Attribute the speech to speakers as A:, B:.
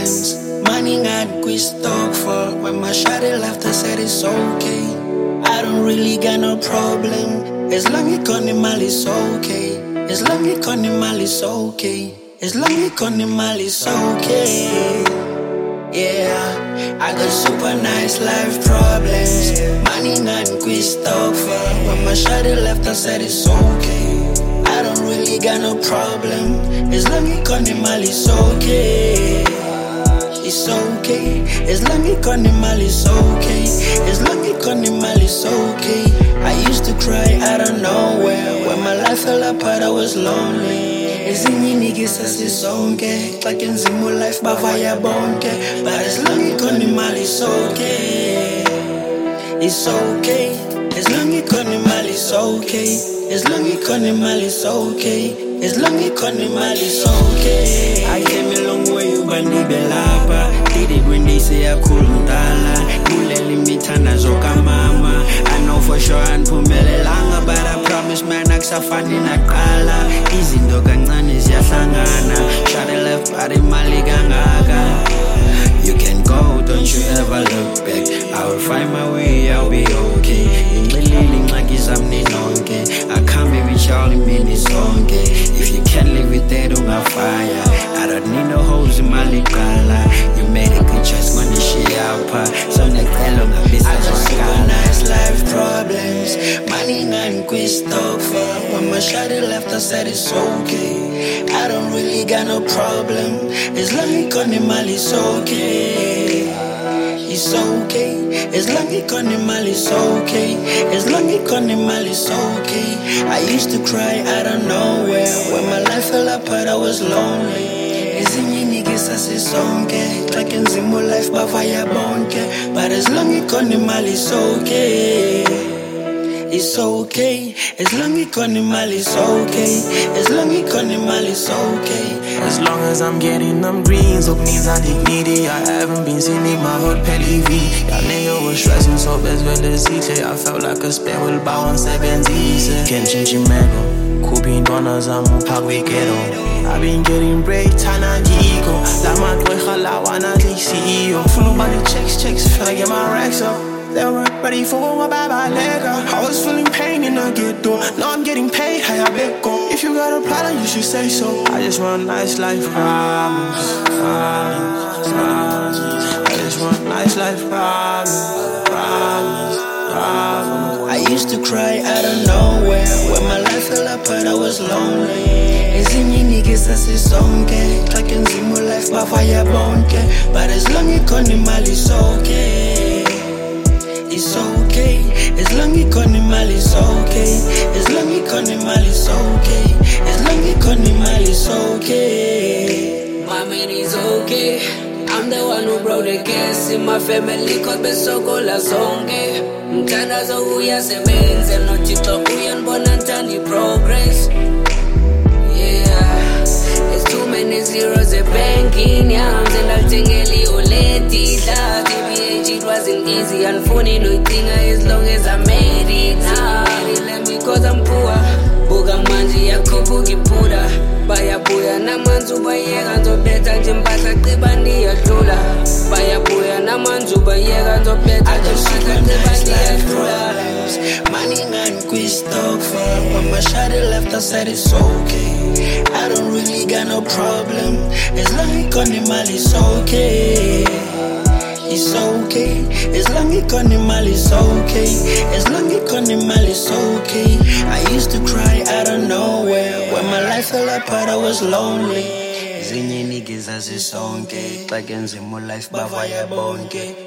A: problems. Money not quick stock for. When my shawty left, I said it's okay. I don't really got no problem. As long as Connie is okay. As long as Connie is okay. As long as Connie is okay. Yeah, I got super nice life problems. Money not quick stock for. When my shawty left, I said it's okay. I don't really got no problem. As long as Connie is okay. It's okay. As long as Connie is okay. As long as Connie is okay. I used to cry out of nowhere. When my life fell apart, I was lonely. Ezinye niggas asisonke Xa kenzima life bavaya bonke. But as long as Connie is okay. It's okay. As long as Connie is okay. As long as Connie is okay. As long as Connie is okay. I came a long way, you bandi belapa. Did it when they say I couldn't tala. Kuleli mitana zoka mama. I know for sure anpumele langa, but I promise man akusafani naqala. Izinto kancane ziyahlangana. Shawty left body mali kangaka. You can go, don't you ever look back. I will find my way, I'll be okay. I can't be with y'all in minutes okay. If you can't live with that on my fire, I don't need no holes in my ligala. You made a good choice when the shit out. So next long I just got nice life problems. Money not quick stock for. When my shawty left, I said it's okay. I don't really got no problem. As long as Connie is okay. It's okay. As long as Connie is okay. As long as Connie is okay. I used to cry out of nowhere. When my life fell apart, I was lonely. Ezinye niggas asisonke Xa kenzima life bavaya bonke. But as long as Connie is okay. It's okay. As long as Connie is okay. As long as Connie is okay.
B: As long as I'm getting them greens, up needs and dignity. I haven't been seen in my hood pelivi. Y'all nigga was stressing so as well as easy. I felt like a spare will bow on 70. Kenshin Chimego, Kupin Donas, I'm Pagwikero. I've been getting break, Tana Gigo. Lama Dwehala, Wana CEO. Full of money checks, feel like get my racks up. They weren't ready for my baba lega. I was feeling pain in the ghetto. Now I'm getting paid, hey, I bet go. If you got a problem, you should say so. I just want a nice life, promise. I just want a nice life, promise.
A: I used to cry out of nowhere. When my life fell apart, I was lonely. Ezinye niggas asisonke Xa kenzima life bavaya bonke. But as long as Connie is okay. It's okay. As long as Connie is okay. As long as Connie is okay. As long as Connie is okay.
C: My man is okay. I'm the one who brought the gas in my family. Cause besokola zonke. Mthandazo uyasebenza noThixo uyanibona ngithanda progress. Yeah, there's too many zeros at banking yams and I'll tingeli uleti la. It wasn't easy, and funny no thing as long as I made it. Let me cause I'm poor. Buga manji ya kubugi puda. Baya buya na manzu bayega nzo beta jimbasa kibani ya lula. Baya buya na manzu bayega nzo beta jimbasa kibani ya lula.
A: Money not quick stock for. When my shawty left, I said it's okay. I don't really got no problem. As long as Connie is okay. It's okay. As long as Connie is okay. As long as Connie is okay. I used to cry out of nowhere. When my life fell apart, I was lonely. Ezinye niggas asisonke Xa kenzima life bavaya bonke.